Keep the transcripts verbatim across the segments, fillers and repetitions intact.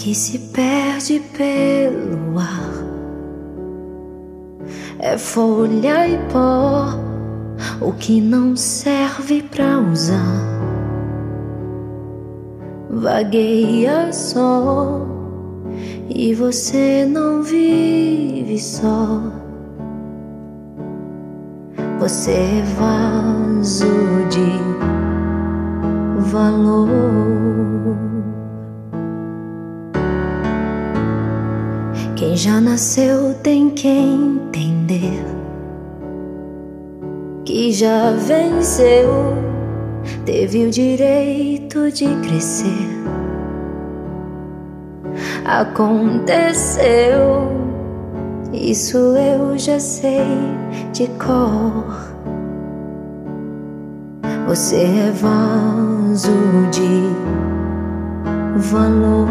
que se perde pelo ar. É folha e pó, o que não serve pra usar. Vagueia só, e você não vive só. Você é vaso de valor. Quem já nasceu tem que entender que já venceu, teve o direito de crescer. Aconteceu, isso eu já sei de cor. Você é vaso de valor.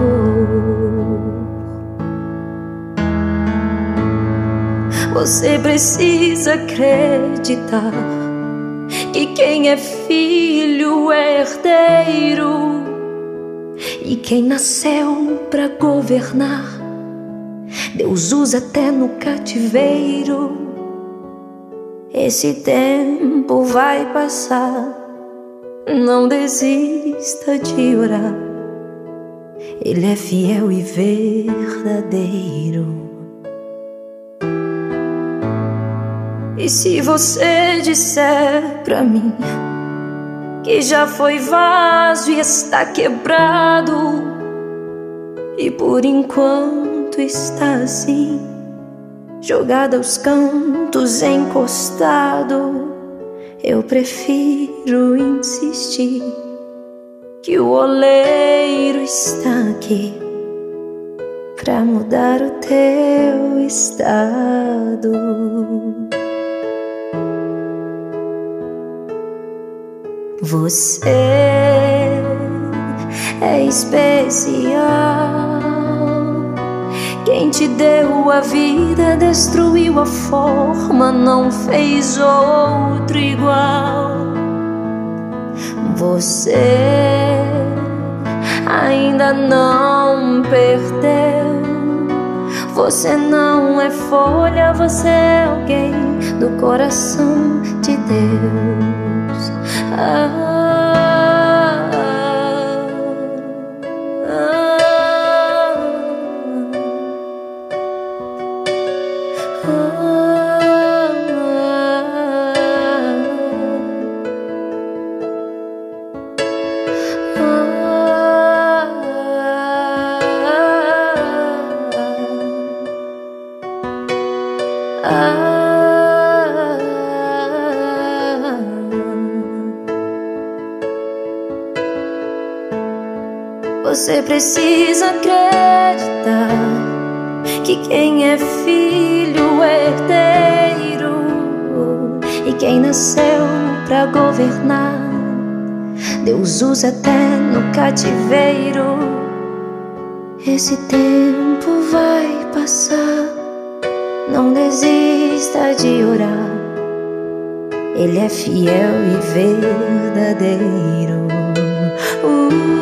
Você precisa acreditar que quem é filho é herdeiro, e quem nasceu pra governar Deus usa até no cativeiro. Esse tempo vai passar, não desista de orar. Ele é fiel e verdadeiro. E se você disser pra mim que já foi vaso e está quebrado, e por enquanto está assim, jogado aos cantos, encostado, eu prefiro insistir que o oleiro está aqui pra mudar o teu estado. Você é especial. Quem te deu a vida destruiu a forma, não fez outro igual. Você ainda não perdeu. Você não é folha, você é alguém do coração de Deus. Ah, ah, ah, ah, ah. Você precisa acreditar que quem é filho é herdeiro, e quem nasceu pra governar Deus usa até no cativeiro. Esse tempo vai passar, não desista de orar. Ele é fiel e verdadeiro. uh.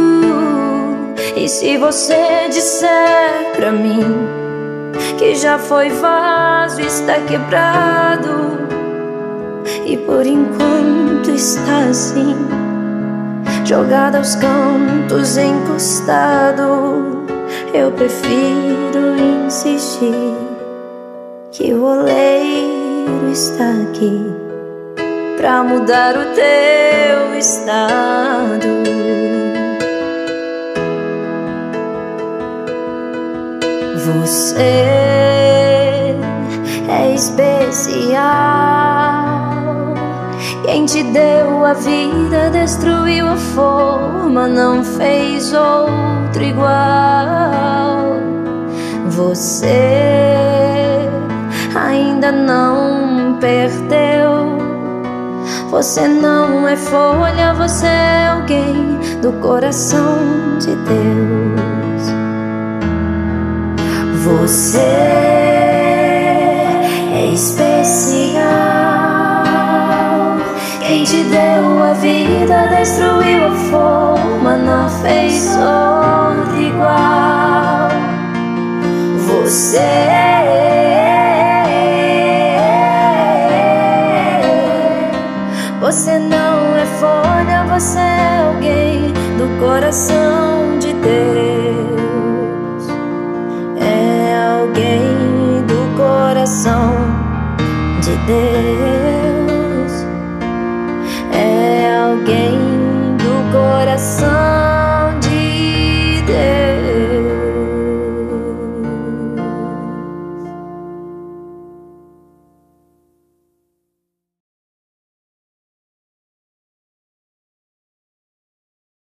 E se você disser pra mim que já foi vaso e está quebrado, e por enquanto está assim, jogado aos cantos, encostado, eu prefiro insistir que o oleiro está aqui pra mudar o teu estado. Você é especial. Quem te deu a vida destruiu a forma, não fez outro igual. Você ainda não perdeu. Você não é folha, você é alguém do coração de Deus. Você é especial. Quem te deu a vida destruiu a forma, não fez outro igual. coração de Deus. É alguém do coração de Deus. É alguém do coração